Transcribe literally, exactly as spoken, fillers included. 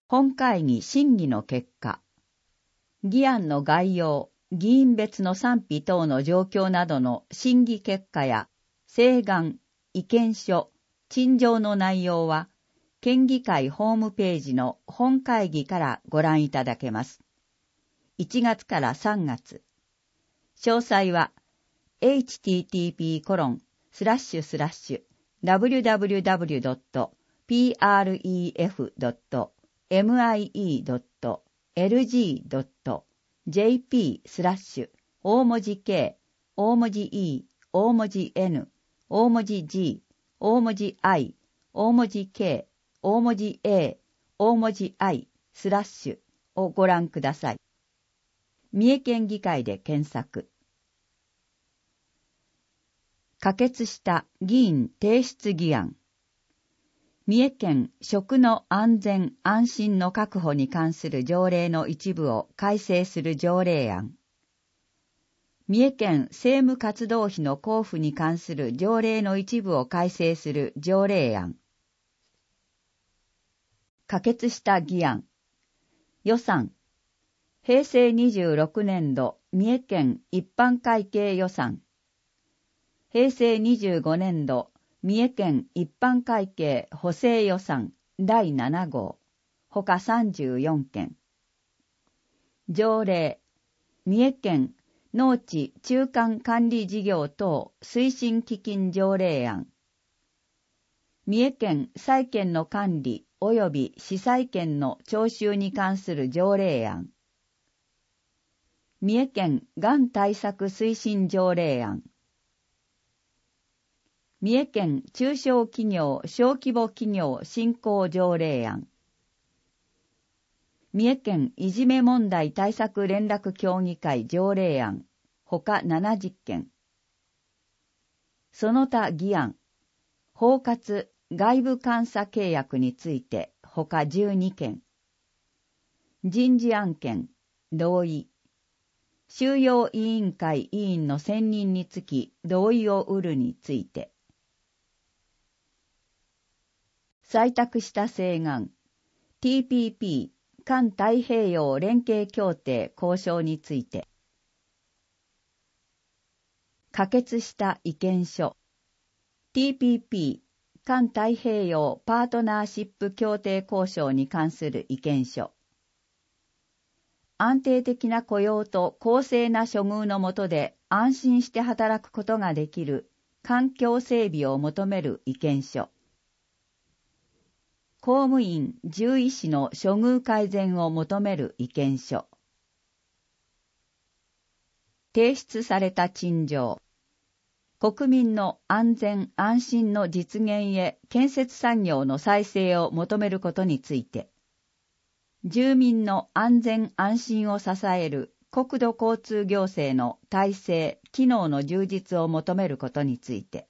本会議審議の結果、議案の概要、議員別の賛否等の状況などの審議結果や、請願、意見書、陳情の内容は、県議会ホームページの本会議からご覧いただけます。いちがつからさんがつ。詳細は、エイチティーティーピーコロンスラッシュスラッシュダブリュダブリュダブリュドットプレフドットミイドットエルジードットジェーピースラッシュ大文字 K、大文字 E、大文字 N、大文字 G、大文字 I、大文字 K、大文字 A、大文字 I、スラッシュをご覧ください。三重県議会で検索。可決した議員提出議案。三重県食の安全安心の確保に関する条例の一部を改正する条例案。三重県政務活動費の交付に関する条例の一部を改正する条例案。可決した議案。予算。平成にじゅうろくねんど三重県一般会計予算。平成にじゅうごねんど三重県一般会計補正予算だいななごう、ほかさんじゅうよんけん。条例、三重県農地中間管理事業等推進基金条例案。三重県債権の管理及び市債権の徴収に関する条例案。三重県がん対策推進条例案。三重県中小企業小規模企業振興条例案。三重県いじめ問題対策連絡協議会条例案、ほかななじゅっけん。その他議案、包括外部監査契約について、ほかじゅうにけん。人事案件、同意。収容委員会委員の選任につき同意を得るについて。採択した請願、ティーピーピー 環太平洋連携協定交渉について。可決した意見書、ティーピーピー 環太平洋パートナーシップ協定交渉に関する意見書。安定的な雇用と公正な処遇の下で安心して働くことができる環境整備を求める意見書。公務員獣医師の処遇改善を求める意見書。提出された陳情。国民の安全安心の実現へ建設産業の再生を求めることについて。住民の安全安心を支える国土交通行政の体制・機能の充実を求めることについて。